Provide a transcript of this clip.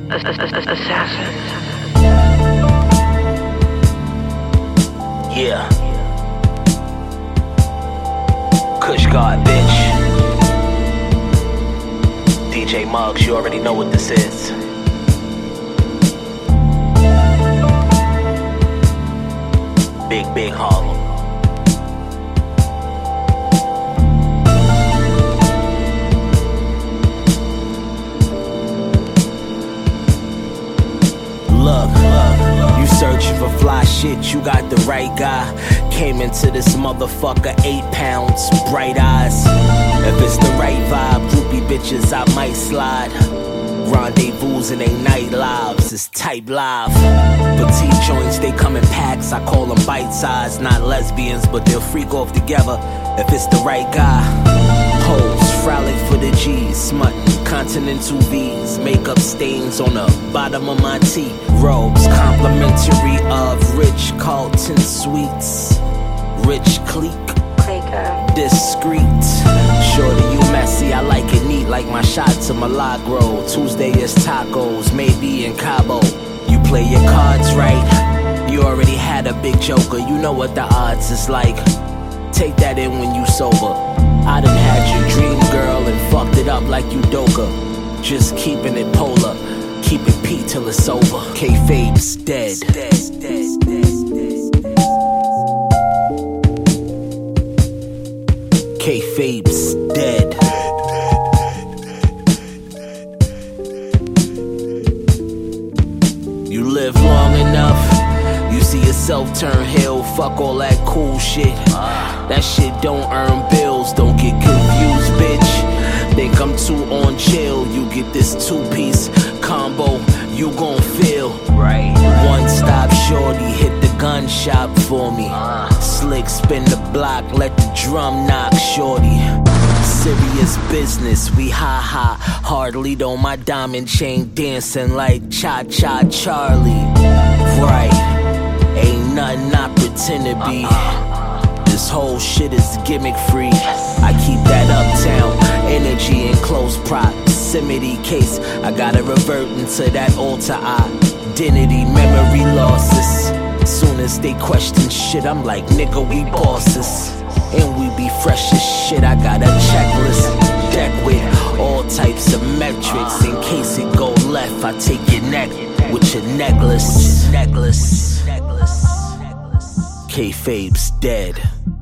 Assassin. Yeah. Kush God, bitch. DJ Muggs, you already know what this is. Big Harlem. Look, you searching for fly shit, you got the right guy. Came into this motherfucker 8 pounds, bright eyes. If it's the right vibe, groupie bitches, I might slide. Rendezvous in they night lives, it's type live. Petite joints, they come in packs, I call them bite size. Not lesbians, but they'll freak off together if it's the right guy. Hoes, frolic for the G's, smutting, continental V's. Makeup stains on the bottom of my tee. Robes, complimentary of Rich Carlton sweets. Rich clique, discreet. Shorty, you messy, I like it neat like my shot to Milagro. Tuesday is tacos, maybe in Cabo. You play your cards right, you already had a big joker. You know what the odds is like, take that in when you sober. I done had your dream girl and fucked it up like you Doka. Just keeping it polar, keep it P till it's over. Kayfabe's dead. Kayfabe's dead. You live long enough, you see yourself turn heel. Fuck all that cool shit. That shit don't earn bills, don't get confused, bitch. Think I'm too on chill, you get this 2-piece combo, you gon' feel right. One stop shorty, hit the gun shop for me. Slick spin the block, let the drum knock, shorty. Serious business, we ha-ha. Hardly on my diamond chain, dancing like Cha-Cha Charlie. Right, ain't nothing I pretend to be. This whole shit is gimmick free. I keep that uptown energy in close proximity case I gotta revert into that alter identity. Memory losses, soon as they question shit, I'm like, nigga, we bosses. And we be fresh as shit. I got a checklist deck with all types of metrics. In case it go left, I take your neck with your necklace. Kayfabe's dead.